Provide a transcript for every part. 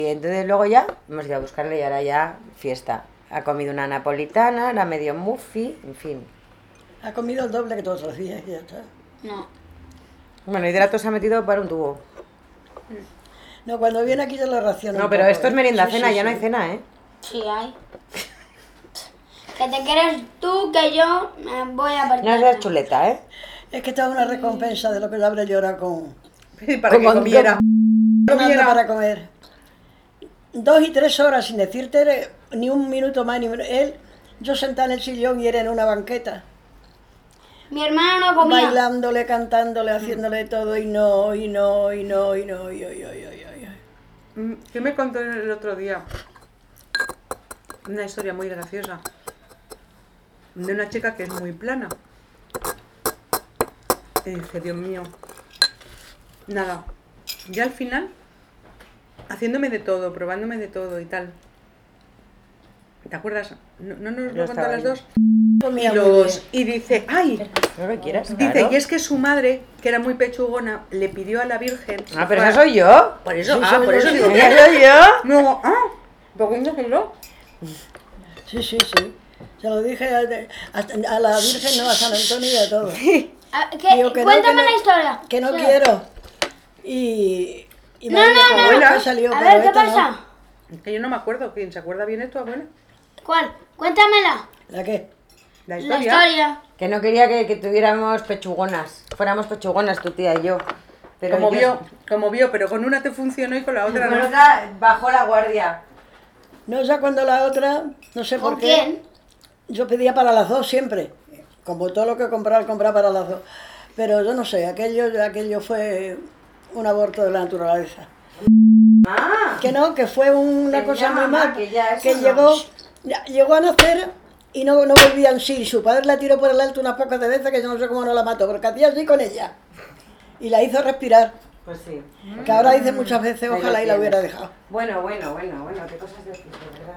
Y entonces luego ya hemos ido a buscarle y ahora ya fiesta. Ha comido una napolitana, era medio muffy, en fin. Ha comido el doble que todos los días y ya está. No. Bueno, Hidrato se ha metido para un tubo. No, cuando viene aquí ya lo raciona. No, un pero poco, esto es ¿eh? merienda Sí, cena, sí, ya no sí. hay cena, ¿eh? Sí hay. Que te quieres tú, que yo me voy a partir. No es la chuleta, ¿eh? Es que esta es una recompensa de lo que le habré llorado con... Para que Como comiera. Manda para comer. 2 y 3 horas sin decirte ni un minuto más, ni un... Él, yo sentada en el sillón y él en una banqueta. Mi hermana no comía. Bailándole, cantándole, haciéndole todo y no. ¿Qué me contó el otro día? Una historia muy graciosa. De una chica que es muy plana. Y dije, Dios mío. Nada. Ya al final, haciéndome de todo, probándome de todo y tal. ¿Te acuerdas? ¿No nos lo contó a las dos? Y dice, ¡ay! No lo quieras, Dice, claro. y es que su madre, que era muy pechugona, le pidió a la Virgen... Ah, pero esa soy yo. Por eso, Sí, soy por yo, eso sí. digo, Esa soy yo. no, ¿por qué no soy yo? Sí. Se lo dije a la Virgen, no, a San Antonio y a todo. Digo que no, Cuéntame que no, la historia. Que no Sí. quiero. Y No, me dijo, no, abuela, no. salió, A pero ver, ¿qué esta no. pasa? Que yo no me acuerdo. ¿Quién se acuerda bien es tu abuela? ¿Cuál? Cuéntamela. ¿La qué? La La historia. historia. Que no quería que tuviéramos pechugonas. Fuéramos pechugonas, tu tía y yo. Pero Como vio, pero con una te funcionó y con la otra Pero no. otra bajó la guardia. No, ya cuando la otra, no sé por ¿Con qué. quién? Yo pedía para las dos siempre. Como todo lo que compraba para las dos. Pero yo no sé, aquello fue un aborto de la naturaleza. Ah, Que no, que fue una Que cosa ya, muy mamá, mal. que ya eso Que no. llegó a nacer y no volvía en sí. Su padre la tiró por el alto unas pocas de veces que yo no sé cómo no la mató, porque hacía así con ella. Y la hizo respirar. pues sí. Que ahora dice muchas veces, Ahí lo ojalá y la tienes. hubiera dejado. Bueno, qué cosas decís, de verdad.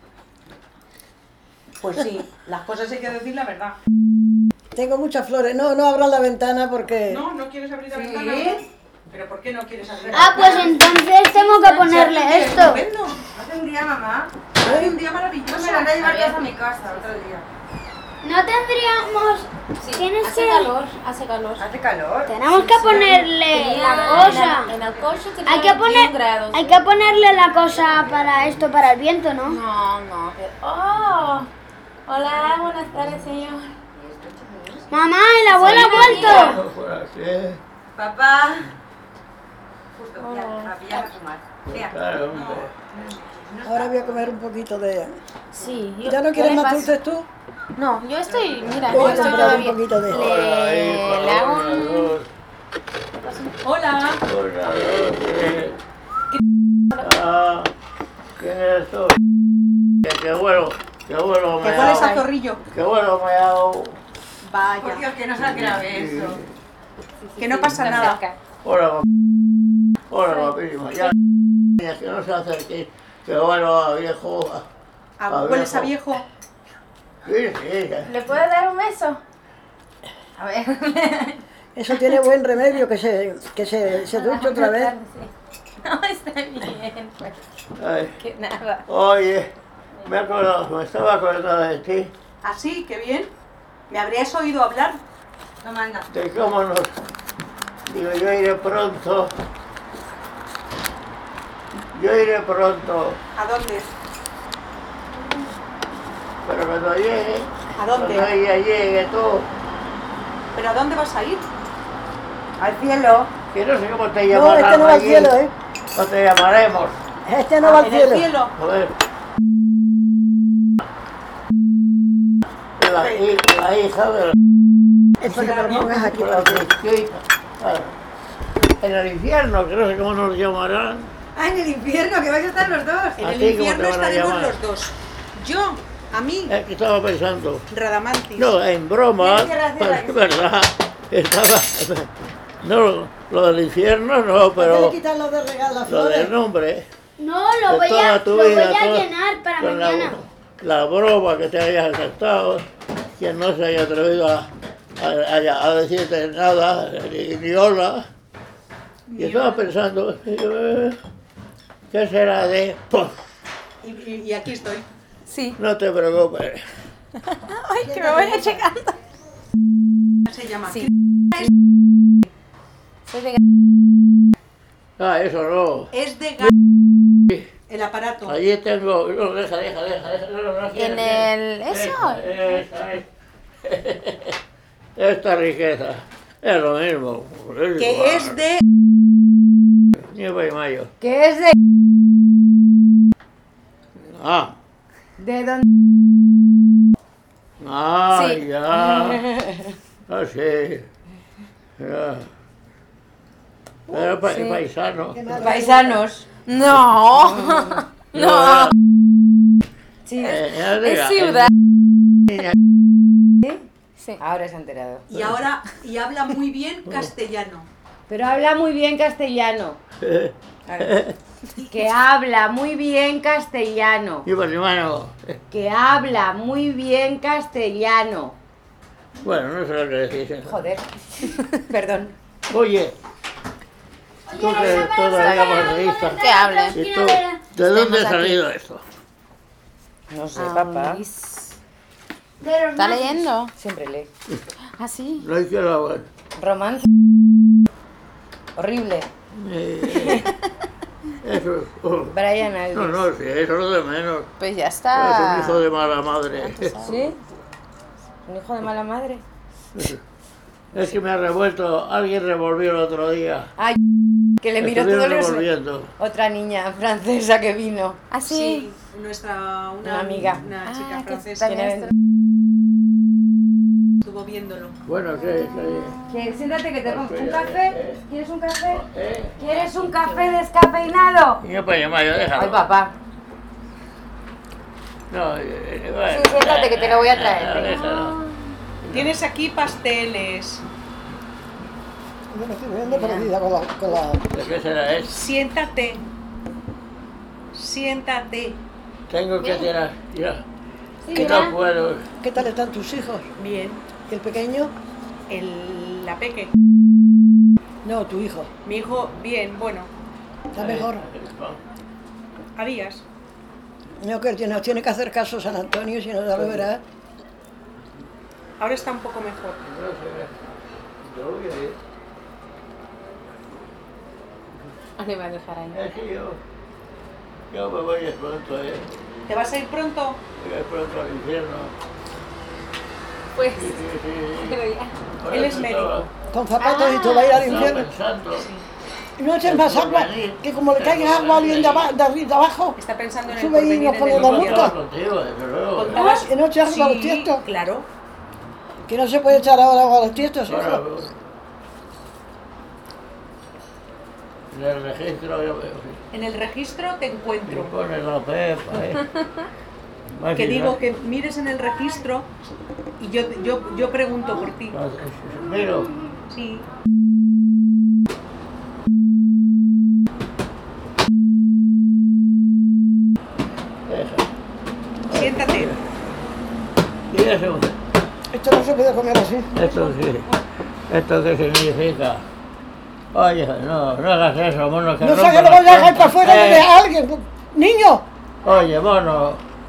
Pues sí, las cosas hay que decir la verdad. Tengo muchas flores. No abran la ventana porque... ¿No quieres abrir la Sí. ventana? ¿Pero por qué no quieres abrir la Ah, pues ventana? entonces tengo que ponerle esto. Estupendo. Hace un día, mamá. Hace un día Yo maravilloso. me la voy a llevar todas a mi casa otro día. No tendríamos... Tienes Hace que... calor, hace calor. Hace calor. Tenemos que ponerle la cosa. En Alcorcho tenía Hay que 21 grados. hay que ponerle la cosa para esto, para el viento, ¿no? No. Oh, hola, buenas tardes, señor. Mamá, el abuelo ha vuelto. Papá. Justo, Oh. ya, ya a fumar. Mira. Ahora voy a comer un poquito de... Sí. ¿Ya no quieres más dulces tú? No, yo estoy, mira, Voy yo a estoy comprar un todavía. poquito de... Le hago un... Hola. ¿Quién es esto? Qué bueno me ¿Qué ha hueles a dado. zorrillo? Qué bueno me ha dado. Por Vaya. Dios, que no se grave eso. Que no pasa nada. Hola, guapísima. Ya, que no se acerque. Qué bueno, viejo. ¿Hueles a viejo? Sí. ¿Le puedo dar un beso? A ver. Eso tiene buen remedio, que se duche otra vez. No, está bien, pues. Ay, Que nada. oye, me estaba acordando de ti, ¿Ah, sí? Qué bien. ¿Me habrías oído hablar? No manda. de cómo nos... Digo, yo iré pronto. ¿A dónde? Pero cuando llegue, ¿A dónde? cuando ella llegue tú, ¿Pero a dónde vas a ir? Al cielo. que no sé cómo te No, llamarán este no va al allí, cielo, ¿eh? o te llamaremos. Este no va al ¿En el cielo. cielo? A ver. La hija de Esto que te lo pongas aquí. la chiquita. En el infierno, que no sé cómo nos llamarán. Ah, en el infierno, que vais a estar los dos. En ¿A el ti cómo infierno te van a estaremos llamar? los dos. Yo, a mí, Es que estaba pensando. Radamantis. No, en broma, Cierra, pues cierra. es verdad. Estaba. No, lo del infierno no, ¿Por qué pero le quitas lo de regalar las lo del flores? nombre. No, De lo voy toda a, tu lo voy vida, a toda- llenar para con mañana. la broma que te hayas aceptado, quien no se haya atrevido a decirte nada, ni hola. Y estaba pensando, ¿Qué será de...? Pues, Y aquí estoy. Sí. no te preocupes. Ay, que me voy a checando. Se llama. Sí. Soy de... Ah, eso no. Es de el aparato. Allí tengo... No, deja. No, ¿En el... eso? Esta riqueza. Es lo mismo. Que es de... Nieve y mayo. ¿Qué es de...? Ah. ¿De dónde? Ah, Sí. ya. Ah, sí. Ya. Pero paisano. Paisanos. No. No. Sí. Ya Es diga, ciudad. Sí. Ahora se ha enterado. Y habla muy bien castellano. Pero habla muy bien castellano. Que habla muy bien castellano. Y pues hermano. Que habla muy bien castellano. Bueno, no sé lo que decís. Joder. Perdón. Oye, tú que todavía moderista. Que hable. ¿Y tú? ¿De dónde ha salido esto? No sé, papá. ¿Está leyendo? Siempre lee. Ah, sí. No hay que la Romance. Horrible. Eso. Brian Aldiss. No, sí, eso es lo de menos. Pues ya Es está. un hijo de mala madre. ¿Sí? ¿Un hijo de mala madre? Es que me ha revuelto. Alguien revolvió el otro día. Ay, que le miró Estuvieron todo el... revolviendo. Otra niña francesa que vino. Ah, sí. Una Una amiga. Una chica Ah, que francesa también Tiene- estuvo viéndolo. Bueno, ¿qué? Siéntate que te pongo un café. ¿Quieres un café? ¿Quieres un café descafeinado? Y yo para llamar, yo déjalo. Ay, papá. No, bueno. Sí, siéntate que te lo voy a traer. venga. Déjalo. Tienes aquí pasteles. Yo me estoy viendo perdida con la... ¿De qué será eso? Siéntate. Siéntate. Tengo que tirar, ya. Sí, Que mira. no puedo. ¿Qué tal están tus hijos? Bien. ¿Y el pequeño? La peque. No, tu hijo. Mi hijo, bien, bueno. Está mejor. A días. No, que tiene que hacer caso San Antonio, si no ya lo verás. Ahora está un poco mejor. Yo voy a ir. Ah, le va a dejar ahí. Es que yo me voy pronto, ¿Te vas a ir pronto? Voy pronto al infierno. Pues, Sí. pero ya. Por Él eso es médico. estaba- Con zapatos y tú vas a ir al estaba infierno. pensando. No eches más agua, que como le caiga agua a alguien de arriba de abajo, Está pensando en el Sube y porvenir, nos en pone el la Yo infierno. multa. estaba contigo, desde luego. Contabas- que no eches agua a los Sí, tiestos. claro. Que no se puede echar ahora agua a los tiestos, hijo. Ahora, en el registro yo veo, sí. En el registro te Y encuentro. pone la pepa, Que digo que mires en el registro y yo pregunto por ti. Miro, Sí. deja. Siéntate. Y eso, Esto no se puede comer así. ¿esto qué significa? Oye, no hagas eso, mono, que No rompe sé que la lo vaya a dejar planta. para afuera y le deja a alguien. ¡Niño! Oye, mono,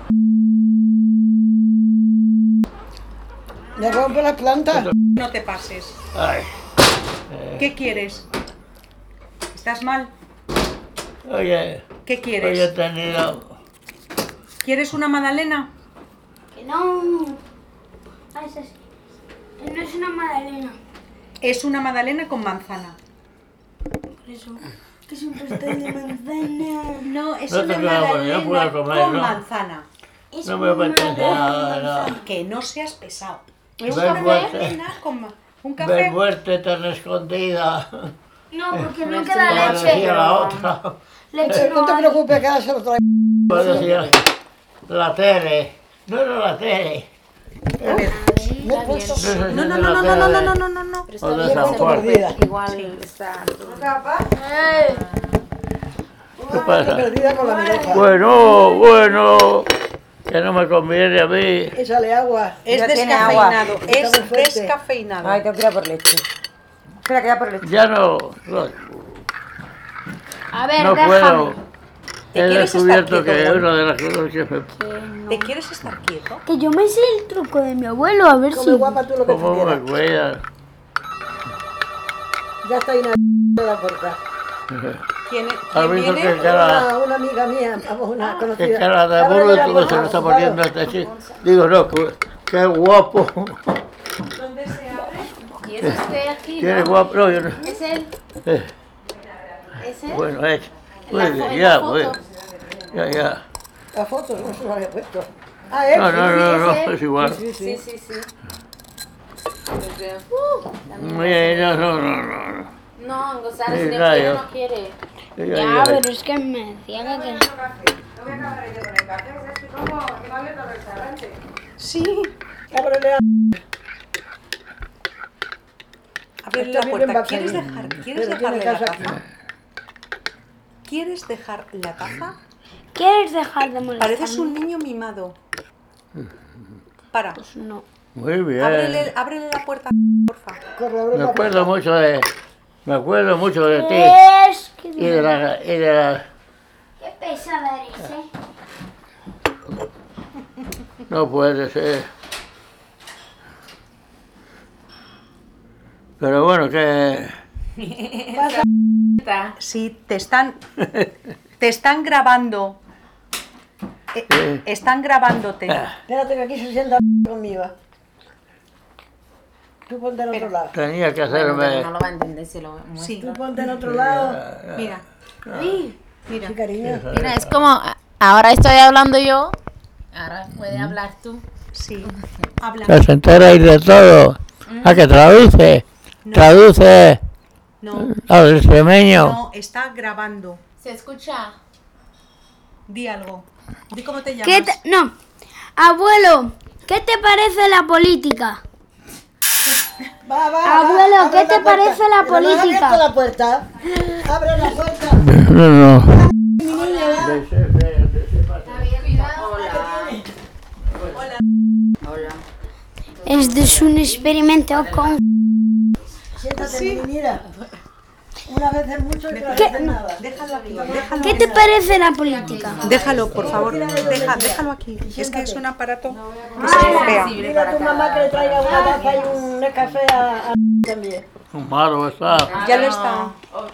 Le rompe las plantas. No te pases. ay, ¿Qué quieres? ¿Estás mal? oye, ¿Qué hoy he quieres? tenido, ¿Quieres una magdalena? Que no. Ay, es así. Que no es una magdalena. Es una magdalena con manzana. Por eso. Que es un pastel de manzana. No, es No te una queda bueno, yo puedo magdalena comer, con ¿no? manzana. Es no me apetece magdalena. nada. Que no seas pesado. Es Ven una fuerte. magdalena con un Ven café. muerte tan escondida, No, porque no como queda decía leche. la otra, Leche No te hay. preocupes, que ahora se lo trae. como decía la Tere, no era la Tere. Me he puesto No, no, no, no, no, no, no, no, no, no. Pero O de está San bien, Juan. perdida. igual está. ¿Qué pasa? perdida con la mireja. Bueno, que no me conviene a mí. Échale agua. Es Ya tiene agua. descafeinado. Está Es muy fuerte. descafeinado. Ay, tengo que ir a por leche. Espera, que ya por leche. Ya no A ver, puedo. déjame. he descubierto que una de las cosas que me... ¿Te quieres estar quieto? Que yo me sé el truco de mi abuelo, a ver Come si... guapa tú lo que ¿Cómo me quieras. cuidas? Ya está ahí de la puerta. ¿Quién, ¿Has quién visto viene? qué cara, Una amiga mía, vamos, una conocida. qué cara de Ábrele burro la tú puerta, se lo está por favor. poniendo a este chico? Digo, no, qué guapo. ¿Y es este aquí? ¿Quién es ¿no? guapo? No, yo no. ¿Es él? Eh, ¿Es él? bueno, hecho. Muy La bien, fo- ya, la pues. foto. Ya. La foto, no se la había puesto. Ah, él. No, ese. es igual. Sí, sí. Sí, sí, sí. Los veo. No. No, gozar Sí, si claro. ella no quiere. Ya, pero es que me decía que... Sí. Ábrele a... Ábrele Está la bien puerta. en ¿Quieres Barcelona. dejarle Pero tiene la casa taza? aquí. ¿Quieres dejar la taza? ¿Quieres dejar de molestarme? Pareces un niño mimado. Para. No. Muy bien. Ábrele la puerta, porfa. Corre, abre Me la puerta. acuerdo mucho de ti Es que... y de la Qué pesada eres, ¿eh? no puede ser. Pero bueno, que Sí, te están grabando. Están grabándote. Espérate que aquí se sienta conmigo. Tú ponte en otro lado. tenía que Bueno, pero hacerme. no lo va a entender si lo muestro. Sí, Tú ponte en otro lado. mira. Sí, cariño. Mira, es como ahora estoy hablando yo, ahora puedes hablar tú. Sí. Habla. Que se entera y de todo. ¿A que traduce? Traduce No, al extremeño. no, está grabando. ¿Se escucha? Di algo. Di cómo te llamas. ¿Qué te... No. Abuelo, ¿qué te parece la política? Va, Abuelo, abre ¿qué te la puerta. parece la ¿Pero no has política? abierto la puerta? Abre la puerta. No. Este es un experimento con... Siéntate, mira. Una vez es mucho y otra vez es nada. Déjalo aquí. Déjalo. ¿Qué te parece la política? Déjalo, por favor. Déjalo aquí. Es que es un aparato que se golpea. Dile a tu mamá que le traiga una taza y un café a también. Malo está. Ya lo está.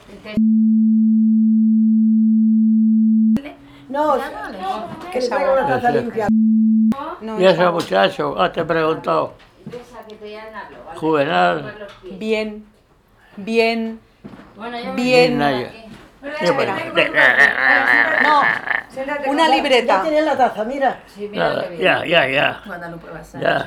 No, que le traiga una taza limpia. ¿Y ese muchacho? Te he preguntado. Juvenal. Bien. Bien. Bien. No. Una Ya libreta. tienes la taza, mira. Ya. Guadalupe va a ser. Ya.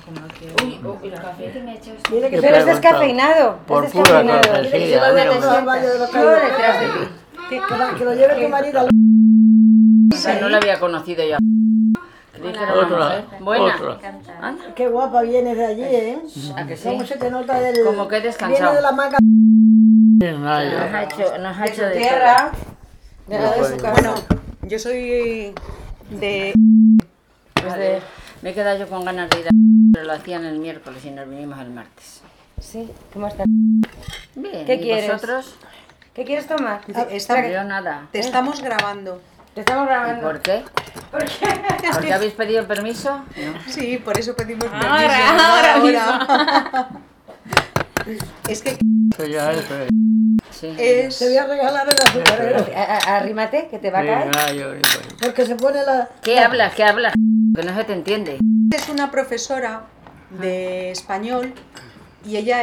Dile que He se Pero es preguntado. descafeinado. Por Es pura descafeinado. Dile que se cortesía. vaya digo. al baño de los Yo caídos. detrás de ti. Que lo lleve tu marido al... No la había conocido yo. Creí que era una mujer. Buena. Otra. Qué guapa vienes de allí, ¿eh? ¿A que sí? ¿Cómo se te nota del... Como que he descansado. Viene de la maca... Bien, Naya. Nos ha hecho de Tierra. De la de su casa. Bueno, yo soy de... todo. Me he quedado yo con ganas de ir a... Pero lo hacían el miércoles y nos vinimos el martes. Sí, ¿cómo estás? Bien, ¿Qué ¿y quieres? vosotros? ¿Qué quieres tomar? Yo nada. Te estamos grabando. Te estamos ¿Y grabando. por qué? ¿Porque habéis pedido permiso? No. Sí, por eso pedimos permiso. Ahora Es que Eso ya es. Sí. es... Te voy a regalar el azucarero. Arrímate, que te va a Sí, caer. Naya, Porque se pone la... ¿Qué hablas? ¿Qué hablas? Que no se te entiende. Es una profesora de español y ella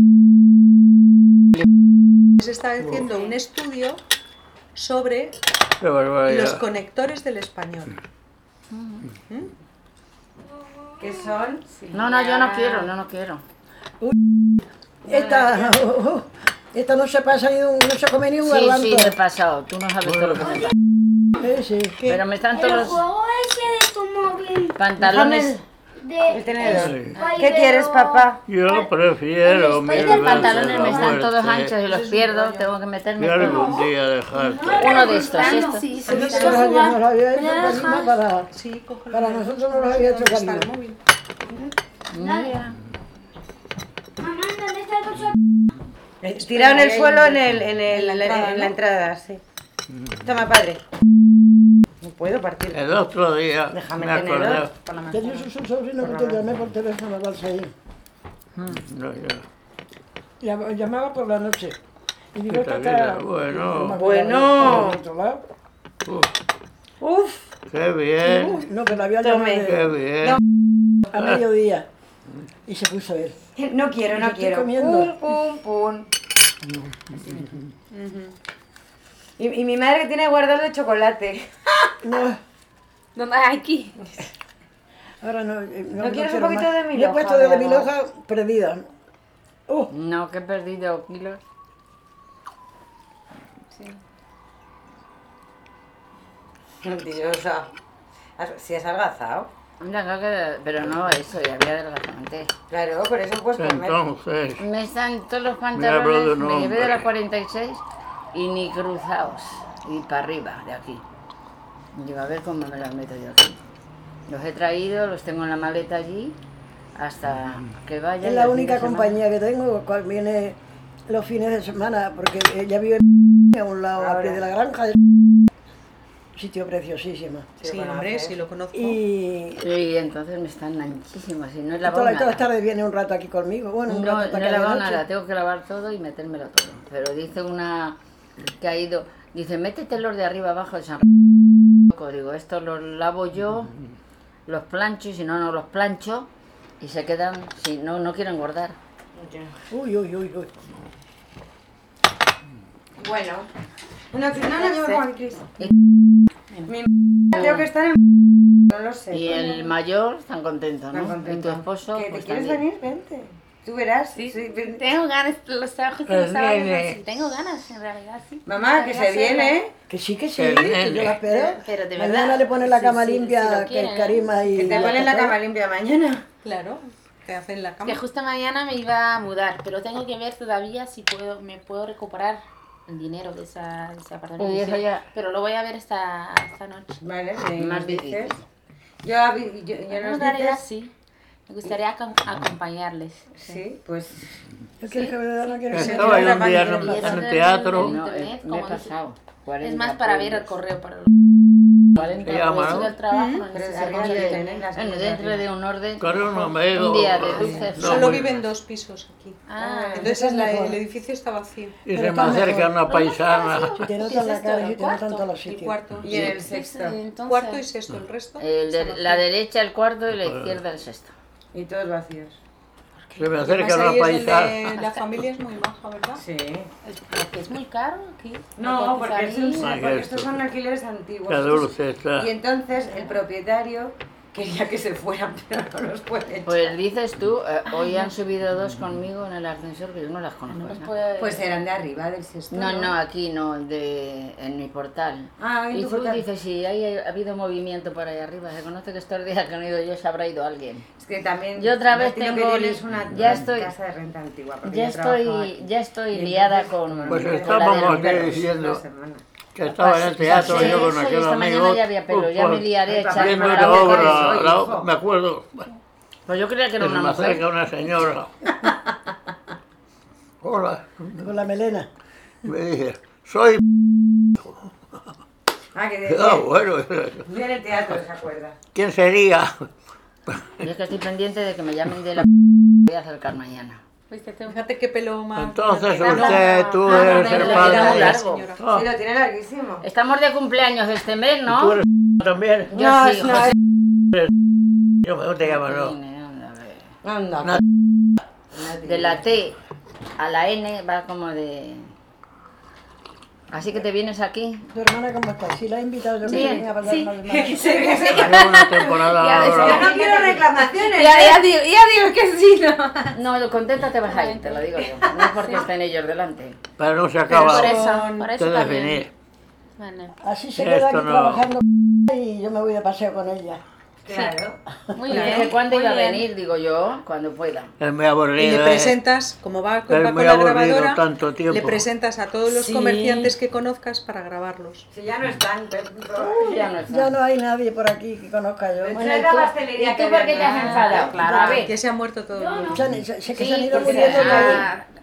está haciendo un estudio sobre Qué barbaridad. los conectores del español. ¿Qué son? No, yo no quiero. Esta no se pasa ni un, no se come ni un Sí, garbanzo. sí, me he pasado. Tú no sabes todo lo que me pasa. Sí. Pero me están todos los juego ese de tu móvil pantalones. El tenedor. Pues, ¿Qué quieres, papá? Yo prefiero mil Estos veces pantalones la me están todos muerte anchos y los pierdo. Tengo que meterme que algún día dejarte. uno de estos. Esto. Sí, Eso nos lo había hecho Karima para... Sí, cógelo. Para nosotros no lo había hecho ¿Dónde está Karima. el móvil? Mira. Mamá, ¿dónde está el bolso? Tirado en el suelo en la entrada, sí. Toma, padre. puedo partir. El otro día Déjame me acordé. tenedor para la Tenías manzana. un sobrino que te llamé por teléfono al salir. No, ya. Llamaba por la noche. Y digo, Puta esta vida, cara... bueno. Bueno. Por otro lado. Uf, Qué bien, No, que la había llamado Tome. qué bien. a mediodía. Y se puso él. no quiero, no Estoy quiero. comiendo. Pum, pum, pum. Y mi madre que tiene guardado de chocolate. No, ¿Dónde hay aquí? ahora no. ¿No quieres un quiero poquito más. de mi Le he hoja, puesto de mi amor? hoja perdida. No, que he perdido kilos. Mentirosa. Si has adelgazado. Mira, creo que... Pero no eso, ya había adelgazante. Claro, por eso pues comer. Entonces, Me están todos los Me hablo de pantalones, un me llevé de hombre. la 46 y ni cruzados. Y para arriba, de aquí. Digo, a ver cómo me las meto yo aquí. Los he traído, los tengo en la maleta allí, hasta que vaya. Es y la el fin única de semana- compañía que tengo, cual viene los fines de semana, porque ella vive a un lado, a pie de la granja. Sitio preciosísimo. Sí, hombre, sí lo conozco. Y Y entonces me están anchísimas y no he lavado todas las nada. tardes viene un rato aquí conmigo. Bueno, un No, rato no hasta he que de lavado noche. nada, tengo que lavar todo y metérmelo todo. Pero dice una que ha ido, dice, métete los de arriba abajo de San Francisco. Digo, estos los lavo yo, los plancho y si no, no los plancho y se quedan, si no, no quiero engordar. Uy, uy, uy, uy. Bueno. No, yo me pongo aquí, Cris. Y- Mi tengo que estar en... No lo sé. Y el mayor tan contento, ¿no? Tan contento. Y tu esposo, ¿Que te pues quieres también. venir? Vente. Tú verás. Sí. Tengo ganas, los trabajos de los sábados así. Tengo ganas, en realidad, sí. Mamá, que se viene. Que sí, que sí, El que nene. yo la espero. Pero de Mañana verdad, le ponen la sí, cama sí, limpia, si lo que quieren, el Karima y... Que te ponen la cama limpia mañana. Claro, te hacen la cama. Que justo mañana me iba a mudar, pero tengo que ver todavía si me puedo recuperar el dinero de ese apartamento. Y eso ya- Pero lo voy a ver esta noche. Vale, me Más dices. difícil. Yo En nos realidad dices... sí. Me gustaría acompañarles. Sí, pues... ¿No quieres que me no quieres que estaba yo un día Y eso en el del- teatro. del No, internet, me he como pasado. 40 es más para ver el pueblos. correo, para 40 Se llama, pueblos. eso ¿no? del trabajo. No Pero necesito arriba mucho tienen internet. las Bueno, cosas dentro arriba. de un orden. Corre un amigo. Un día de dulces. No, Solo muy- viven 2 pisos aquí. Ah, Entonces el edificio está vacío. Y se me acerca una paisana. Si te notan la cara, si te notan todos los El sitios. cuarto. Y en el sexto. entonces, Cuarto y sexto, el resto. La derecha el cuarto y la izquierda el sexto. Y todos vacíos. Se me Además, acerca ahí una es paisana. donde la familia es muy maja, ¿verdad? Sí. porque es muy caro aquí. No, porque, Ay, porque esto. estos son alquileres antiguos. Qué dulce está. Y entonces el propietario quería que se fueran, pero no los puede echar. Pues dices tú, hoy han subido 2 conmigo en el ascensor que yo no las conozco. No los ¿no? puede- Pues eran de arriba del sexto. No, aquí no, en mi portal. Ah, en Y tu tú portal. dices, si ha habido movimiento por ahí arriba, se conoce que estos días que no he ido yo se habrá ido alguien. Es que también. Yo otra vez a ti lo tengo que tienes una ya estoy- casa de renta antigua. porque Ya yo trabajo estoy, aquí. ya estoy Y liada entonces, con, Pues con la estábamos de los aquí perros. diciendo Una semana. que estaba en el teatro Sí, yo con eso, y aquel esta amigo. mañana ya había pelo, ya me liaré a Ay, echar papá, Viendo para una la boca. obra, soy, la- hijo. me acuerdo Pues yo creía que que era se una me mujer. acerca una señora. Hola. Con la melena. Y me dice, soy. Ah, que decía. Bueno, Fui en el teatro, ¿se acuerda? ¿quién sería? Yo es que estoy pendiente de que me llamen de la voy a acercar mañana. ¿Viste tú? Fíjate qué pelo más. Entonces más usted, tú no, eres no, el no, padre. no, de- largo. señora. Ah, Sí, lo tiene larguísimo. Estamos de cumpleaños este mes, ¿no? tú eres también. Yo No, sí, no, José. Yo me te llamo, no. Anda, a ver. Anda. Una- De la T a la N va como de... Así que te vienes aquí. ¿Tu hermana cómo está? Si la he invitado yo que Bien, se venga a pasar sí. más de Llevo una temporada ahora. Yo no quiero reclamaciones. Ya digo que sí, ¿no? No, contenta te vas a ir, te lo digo yo. No porque estén ellos delante. Pero no se Por acaba eso de también. definir. Bueno, Así se Esto queda aquí no. trabajando y yo me voy de paseo con ella. Claro. muy ¿Desde bien. cuándo muy iba a bien. venir? Digo yo, cuando pueda. Es muy Y aburrido. le presentas, como va Es con muy la aburrido grabadora, tanto tiempo. le presentas a todos los Sí. comerciantes que conozcas para grabarlos. Si ya no están. Ya no está. Ya no hay nadie por aquí que conozca yo. Bueno, ¿y es la tú- pastelería ¿Y tú que por qué te has había. enfadado? Claro. A ver. Que se han muerto todos. Se, sé que Sí, se han ido porque muriendo ah,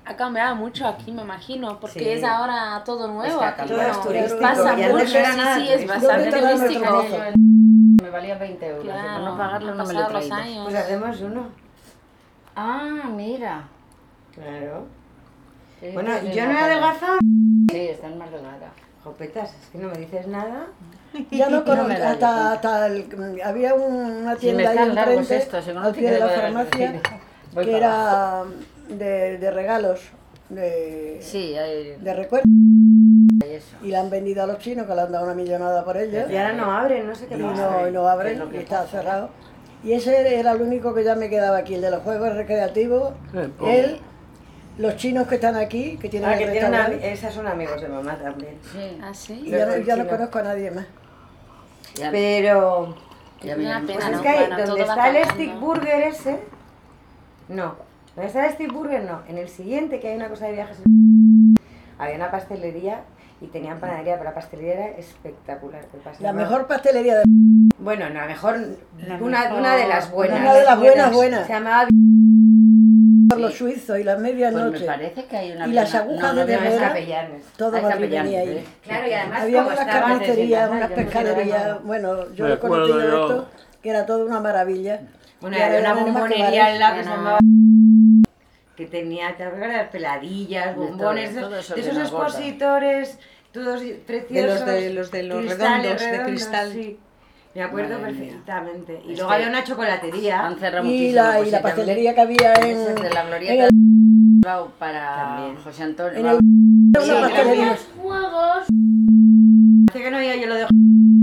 ha cambiado mucho aquí, me imagino, porque Sí. es ahora todo nuevo. que ha aquí, cambiado. Todo es turístico, pasa y antes mucho, no era sí, nada sí, es turístico. bastante ¿Dónde está turístico. nuestro trozo? Me valía 20 euros. Claro, Por no pagarlo han no me lo he pasado los traído. años. Pues hacemos uno. Ah, mira. Claro. Sí, Bueno, sí, yo sí, no he no, adelgazado. Sí, están más delgadas. Jopetas, es que no me dices nada. Ya no No conozco, me da hasta había una Si me tienda ahí están largos enfrente, estos, si no al te pie de la quedo farmacia, voy que para era de regalos, Sí, hay de recuerdo. eso. Y la han vendido a los chinos, que le han dado una millonada por ellos. Y ahora no abren, no sé qué Y pasa. no abren, Es lo que y está pasa. cerrado. Y ese era el único que ya me quedaba aquí, el de los juegos recreativos. pues. Él, los chinos que están aquí, que tienen Ah, el que tienen restaurante, esas son amigos de mamá también. Sí, ¿Ah, sí? y ya, los ya no chinos. conozco a nadie más. ya, Pero ya Una vienen. pena, pues es ¿no? que ahí, Bueno, donde todo va está el cambiando. stick burger ese, no, donde está el stick burger no, en el siguiente que hay una cosa de viajes, había una pastelería y tenían panadería, pero la pastelería era espectacular. ¿Qué pasa? La No. mejor pastelería de... Bueno, no, la mejor, La una mejor- de las buenas. Una de las buenas. Se llamaba por los suizos y las medias Pues me noches. parece que hay una... Y las no, agujas no, de no, no, es ternera. Capellanes. Todo Hay Madrid capellanes, venía ahí. ¿eh? Claro, y además Había como unas estaba carnicerías, antes unas de- yo no sé pescaderías, nada. bueno, yo Me he conocido acuerdo yo. esto, que era todo una maravilla. Bueno, Y había ahora una ya no hay más que bombonería bares. al lado que se Bueno. llamaba que tenía, ¿te acuerdas? Peladillas, todo, bombones, todo eso de que esos nos gusta. expositores, todos preciosos. los cristales redondos, de cristal. Sí. Me acuerdo Madre mía. perfectamente. Y Es luego que había una chocolatería. Han cerrado Y muchísimo. la, pues y la sí, pastelería que había en... también. Ese es de la en glorieta el- Bilbao para También. José Antonio. en va- el- Sí, una pastelería. Los juegos. Hace que no iba yo lo de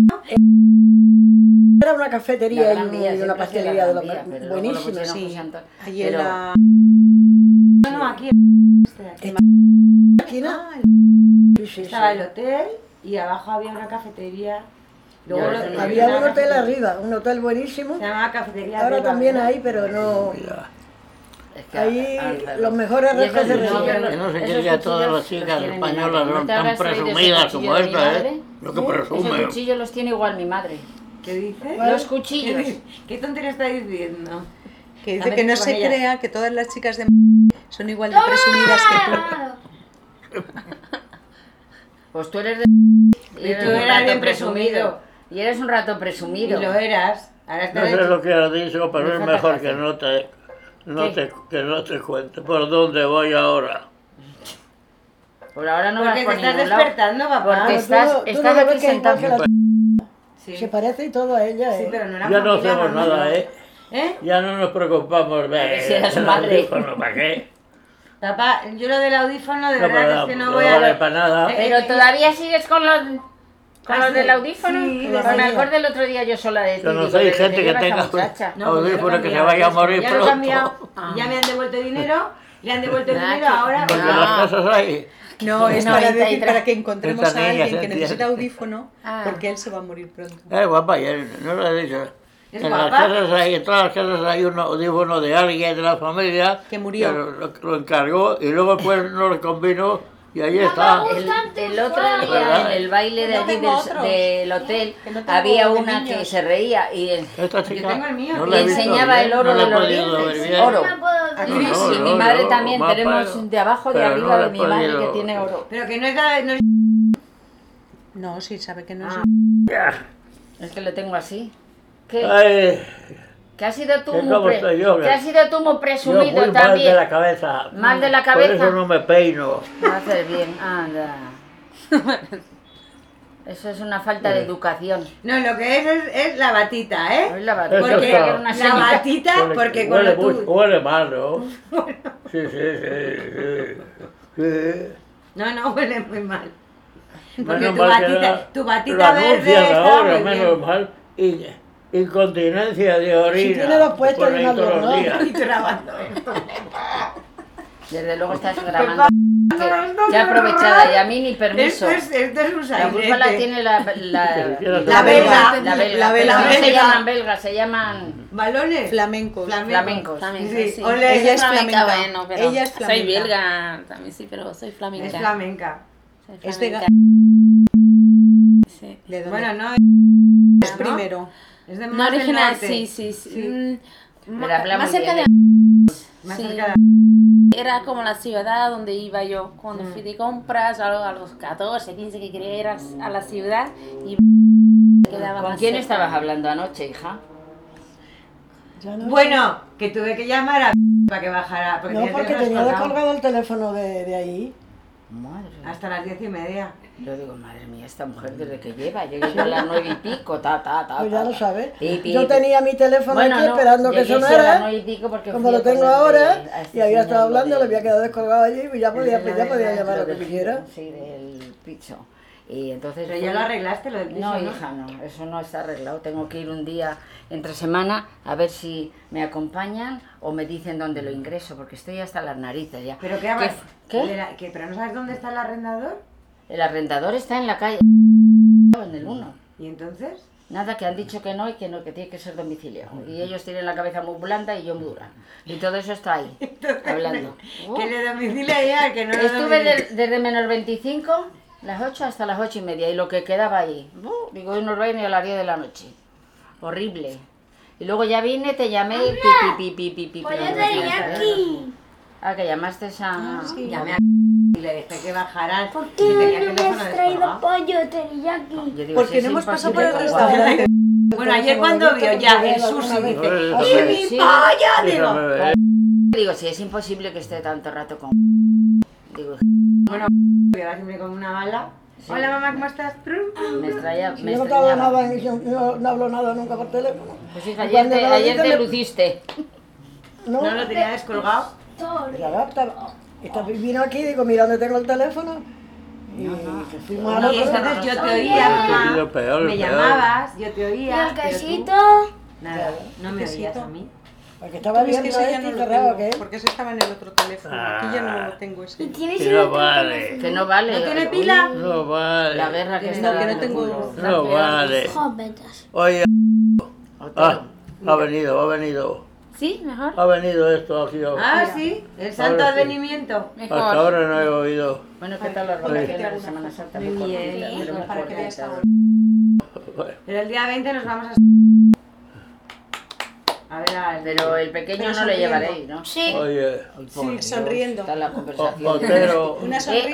Era una cafetería La y, Gran Vía, y una siempre pastelería de la los Gran Vía, pero luego lo buenísima. pusieron Sí. José Antonio. Ahí en Pero- la... No, aquí esquina. Sí, sí, estaba sí. el hotel y abajo había una cafetería. Luego Ya, lo- eso no Había una un hotel cafetería. arriba, un hotel buenísimo. Se llamaba Cafetería Ahora Beba, también ¿no? hay, pero no... Es que Ahí han cerrado. los mejores Y esos restos de cuchillos, relleno. Que no se esos cree que todas cuchillos las chicas los tiene mi españolas madre. ¿No son te tan habrás traído ese presumidas cuchillo como de mi esta, madre? ¿eh? Lo que Esos presumen. cuchillos los tiene igual mi madre. ¿Qué dices? Los cuchillos. ¿Qué tontería está diciendo? Que dice También que no con se ella. crea que todas las chicas de son igual de presumidas que tú. Pues tú eres de... Y tú eras de presumido. Y eres un rato Y presumido. lo eras. Ahora No estás sé lo que has dicho, pero Me es falta mejor café. que ¿Qué? que no te cuente por dónde voy ahora. Por ahora no Porque vas te por estás ningún lado. despertando, papá. Porque Pero estás, tú estás no lo aquí ves que igual sentado. que Sí. Se parece y todo a ella, Sí, ¿eh? pero no era Ya no familia, hacemos mamá. nada, ¿eh? ¿Eh? Ya no nos preocupamos de... Si era su del madre. audífono, ¿para qué? Papá, yo lo del audífono de No, verdad pero es que no no voy vale a... para nada. Pero todavía sigues con los... ¿Con Ah, los del sí. audífono? Sí, Pues de me mañana. acuerdo el otro día yo sola de ti. Conocéis digo, gente ¿qué que lleva esta tenga muchacha? No, pues audífono ya lo que he se cambiado, vaya a es como morir ya lo he pronto. cambiado, y ya me han devuelto dinero, le han devuelto el Ah, dinero que- ahora... Porque No. las casas hay... No, es para 93. decir, para que encontremos Esta a niña alguien se que entiende. necesita audífono, Ah. porque él se va a morir pronto. Guapa, ya no lo he dicho. ¿Es En guapa? las casas hay, en todas las casas hay un audífono de alguien de la familia Que murió. lo encargó y luego pues no le convino y ahí está. El otro día ¿Verdad? en el baile de No allí tengo otros. del hotel Que no tengo había de una niños. que se reía y Esta chica tengo el mío. no Y la he visto enseñaba bien, el oro no la de he los podido dientes. ver bien. Oro. No puedo Aquí Sí, No, sí, no, mi madre no, también, mapa, tenemos de abajo, de pero arriba no de le mi he madre podido- que tiene oro. Pero que no es... No es... No, sí, sabe que no es. Ya. Es que lo tengo así. ¿Qué? Ay, Que has sido tú que muy, cómo estoy yo, que que- has sido tú muy yo presumido fui mal también. de la cabeza. Mal de la Por cabeza. eso no me peino. No haces bien, anda. Eso es una falta de educación. No, lo que es la batita, ¿eh? Es la batida, Eso Porque está. que era una la seña. batita, porque huele, cuando tú... huele mal, ¿no? Sí, sí. Sí. No, huele muy mal. Porque Menos tu mal que batita, tu lo batita verde anuncian está ahora, muy menos bien. mal. Y incontinencia de orina. Si tiene dos puestos, por ahí es todos malo, los ¿no? días. Y tú grabando esto. Desde luego estás grabando. Qué aprovechada, y a mí ni permiso. Esto es un La culpa la sainete. tiene la La belga. La belga. La Pero no se belga. llaman belgas, se llaman ¿Balones? Flamencos. flamencos. Flamenca, Sí, sí. ole, ella es flamenca, flamenca. bueno, pero Ella es soy flamenca. belga también, sí, pero soy flamenca. Es flamenca. Soy Es de flamenca. Sí. ¿De dónde? Bueno, no, es primero. es de No más del original, norte. sí. Sí. Pero habla Más muy cerca bien. de... Más Sí. cerca de Era como la ciudad donde iba yo. Cuando fui de compras, a los 14, 15 que quería ir a la ciudad y quedaba ¿Con más quién cerca. estabas hablando anoche, hija? Ya no sé. Bueno, que tuve que llamar a para que bajara. Porque No, tenía el porque teléfono tenía descolgado descolgado el teléfono de ahí. Madre. hasta las 10:30. Yo digo, madre mía, esta mujer desde que lleva, llegué yo a las 9 y pico, ta. Pues ya lo sabes. Pi. Yo tenía mi teléfono Bueno, aquí no, esperando que llegué sí a las sonara. 9 y pico porque Como fui lo a tengo ponerle ahora, a este y había señor estado lo hablando, de- le había quedado descolgado allí y ya podía, Lo ya podía de- llamar lo que del quisiera. giro, sí, del piso. Y entonces Pero fui- ya lo arreglaste, lo del piso, No, ¿no? hija, no, eso no está arreglado. Tengo que ir un día entre semana a ver si me acompañan o me dicen dónde lo ingreso, porque estoy hasta las narices ya. ¿Pero qué hagas? ¿Qué? ¿Pero no sabes dónde está el arrendador? El arrendador está en la calle, en el 1. ¿Y entonces? Nada, que han dicho que no y que no, que tiene que ser domiciliado. Y ellos tienen la cabeza muy blanda y yo muy dura. Y todo eso está ahí, hablando. Que le domicilia ya, que no lo Estuve domicilia. desde menos 25, las 8 hasta las 8:30, y lo que quedaba ahí. Digo, hoy no os vais ni a las 10 de la noche. Horrible. Y luego ya vine, te llamé, pi. Pues yo pero no tenía decías, ¿eh? aquí. Ah, que llamaste a... Llamé a y le dije que bajaran. ¿Por y qué tenía el no me teléfono has traído descolgado. pollo teriyaki? Yo digo, Porque si es no hemos pasado por imposible el con restaurante. Bueno, ayer cuando vio ya el sushi, dice, ¡y mi Sí. pollo! Digo, Déjame ver. Digo, si es imposible que esté tanto rato con... Digo, que va siempre con una bala. Hola mamá, ¿cómo estás? me extraña, Si me yo no te hablo extrañaba. nada, yo no hablo nada nunca por teléfono. Pues hija, Y ayer cuando te, me lo ayer dicen, te me- luciste. No, No lo tenía descolgado. vino aquí, digo, mira dónde tengo el teléfono. Y que fuimos al Y otro. entonces yo te oía, mamá. Lo peor, Me lo peor. llamabas, yo te Y oía. el pero tú quesito. Nada, no me Quesito. oías a mí. Porque estaba Es viendo que ese ya este no y lo cerrado, tengo, ¿qué? porque ese estaba en el otro teléfono. Aquí ya no lo tengo Y ese. tienes Que el no otro vale. teléfono. Que no vale. ¿No tiene Uy, pila? No vale. La guerra que No, está que no dando tengo- culo. No vale. Jovetas. Oye, Otero. ha venido. ¿Sí? Mejor. Ha venido esto aquí. Ah, sí, el santo Ahora sí. advenimiento. Mejor. Hasta ahora no he oído. Bueno, ¿qué tal las vacaciones de Semana Santa? Muy bien, cortitas, pero muy para que veas cortitas. ahora. Pero el día 20 nos vamos a ver al... Pero el pequeño Pero no le sonriendo. llevaréis, ¿no? Sí. Oye, Sí, sonriendo. Está la conversación. Otero. Una sonrisa.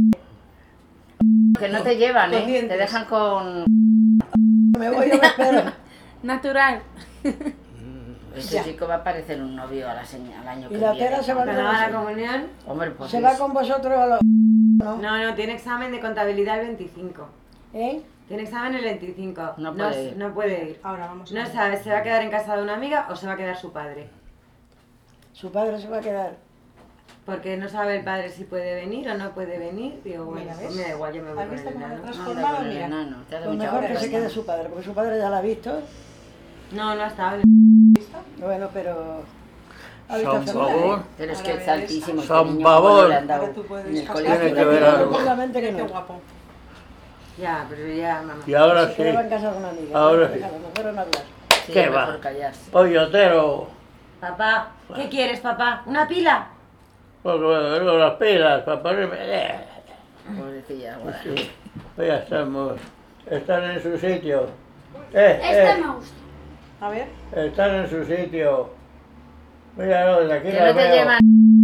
Que no te llevan, Con ¿eh? dientes. Te dejan con... Me voy, no me espero. Natural. Este chico va a parecer un novio al año Y que la viene. Tera se va Cuando haga la comunión. Hombre, pues Se va con vosotros a los... ¿no? No, tiene examen de contabilidad el 25. ¿Eh? Tiene examen el 25. No puede ir. No puede ir. Ahora vamos a No ver. sabe si se va a quedar en casa de una amiga o se va a quedar su padre. Su padre se va a quedar. Porque no sabe el padre si puede venir o no puede venir. Digo, bueno, Mira, pues ¿ves? me da igual, yo me voy ¿Has con visto el cómo enano. lo Anda transformado? con el Mira. enano. Te hace Lo mucha mejor que se vergüenza. quede su padre, porque su padre ya la ha visto. No, no ha estado. Bueno, pero... Ha visto Son hacerlo. favor. Pero es Ahora que es verás. altísimo. este Son niño, pavor. como le han dado Ahora tú puedes en el pasar. colegio. Tiene que ver algo. Seguramente que Qué no. guapo. Ya, pero ya, mamá. Y ahora Se sí. quedaba en casa de una amiga. Ahora sí. Déjalo, no fueron a hablar. Sí, ¿Qué es va? mejor callarse. Oye, Otero. Papá, ¿qué quieres, papá? ¿Una pila? Porque me vengo las pilas para ponerme. Pobrecilla, bueno. Sí. Pues ya estamos. Están en su sitio. Este me gusta. A ver. Están en su sitio. Míralo, desde aquí Que lo no te veo. llevan.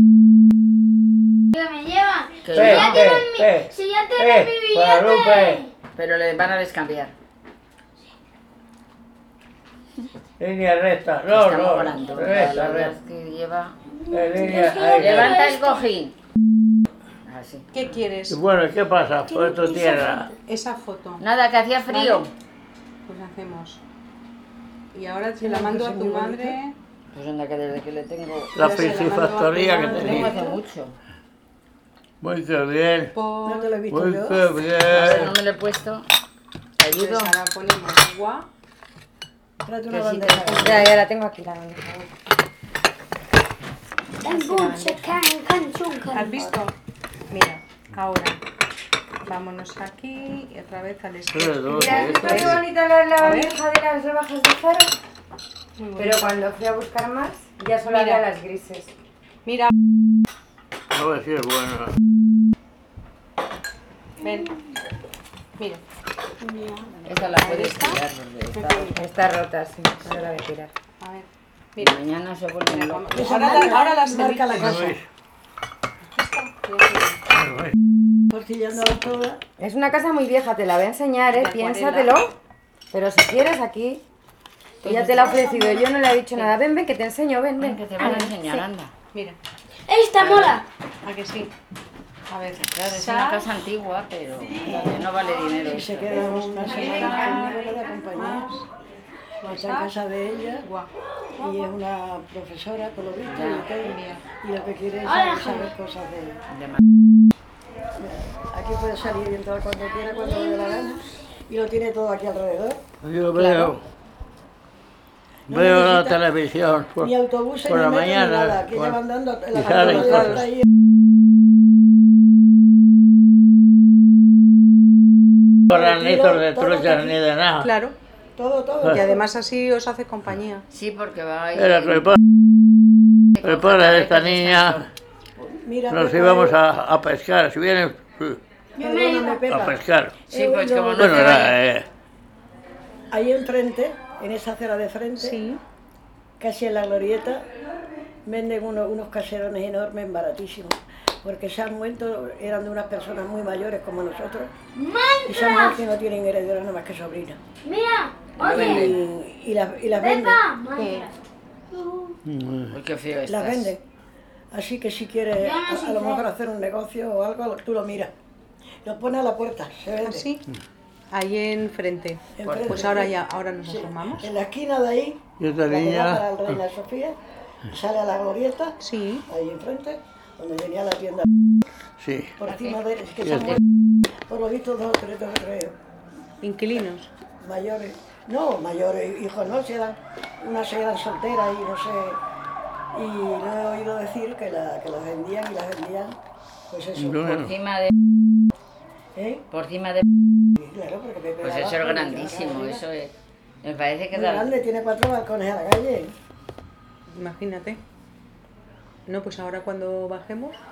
Que me llevan. Que Si Eh, ya no, tienen mi, si ya tienen mi Guadalupe. pero le van a descambiar. Línea recta. No, Está no. volando. Recta, La verdad recta. es que lleva... Línea, ahí. Levanta el cojín. Así. ¿Qué quieres? Y bueno, ¿qué pasa? Por tu tierra. Esa foto. Nada, que hacía frío. Vale. Pues hacemos. Y ahora se la mando a tu madre. Pues anda, que desde que le tengo... La Ya se la piscifactoría que mando a tu Tengo madre. hace tenía. mucho. Muy que bien. No te lo he visto Muy yo. que Ahora no bien. me lo he puesto. Te ayudo. Pues ahora ponemos agua. Tráete una Que sí, bandeja. Ya la tengo aquí la bandeja. ¿Has visto? Mira, ahora. Vámonos aquí y otra vez al Tres, espejo. dos, Mira, esto. ¿está qué bonita la bandeja de las rebajas de Zara? Muy bonito. Pero cuando fui a buscar más, ya solo Mira. había las grises. Mira, A ver si es bueno. ven. Mira. Esta la puedes tirar. porque está- Está rota, sí, no la voy a tirar. A ver. Mira. Mañana se vuelven locos. Esa Ahora las marca la servicios. casa. Porcillándolas todas. Es una casa muy vieja, te la voy a enseñar, De piénsatelo. Pero si quieres aquí, ella te la ha ofrecido, yo no le he dicho nada. Ven, ven, que te enseño, ven, Ven, ven. que te van a enseñar, anda. Mira, ¡Esta mola! ¿a que sí? A ver, Claro, es una casa antigua, pero que no vale dinero. Y se quedan una semana conmigo de compañía. Está en casa de ella y es una profesora, por lo visto, y lo que quiere es saber cosas de... De ma- Aquí puede salir y entrar cuando quiera, cuando le dé la gana. Y lo tiene todo aquí alrededor. Yo veo No la necesita televisión Ni autobuses por ni la metro ni nada. mañana. Que ella va andando en la y salen calle cosas. hasta ahí. Granitos de todo truchas aquí. ni de nada. claro. Todo. Y además así os hace compañía. Sí, porque va ahí. Era que el padre de esta niña Mira, nos Pepa, íbamos a pescar. Si vienes perdóname, a Pepa. pescar. Sí, pues como no Bueno, te era, vayas. Ahí enfrente, en esa acera de frente, Sí. casi en la glorieta, venden unos caserones enormes, baratísimos. Porque se han muerto, eran de unas personas muy mayores como nosotros. Y se han muerto y no tienen heredera nada más que sobrina. Mira, Lo venden. Y las venden. Uy, qué feo Las estás. venden. Así que si quieres a lo mejor hacer un negocio o algo, tú lo miras. Lo pones a la puerta, se vende. ¿Así? Ahí enfrente. Enfrente, Pues ahora nos sí. asomamos. En la esquina de ahí, Y esta la que niña- da para el Reina Sofía, sale a la glorieta, Sí. ahí enfrente, donde tenía la tienda. Sí. Por encima de es que Y se han este- muerto, por lo visto, 2 o 3, creo. Inquilinos. Mayores. No, mayores, hijos no, unas se eran solteras y no sé. Y lo he oído decir que las vendían y las vendían, pues eso. Bueno. Por encima de. ¿Eh? Por encima de. Claro, porque Pepe Pues de eso es abajo, grandísimo, arriba. eso es. Me parece que Muy da. grande, tiene 4 balcones a la calle. Imagínate. No, pues ahora cuando bajemos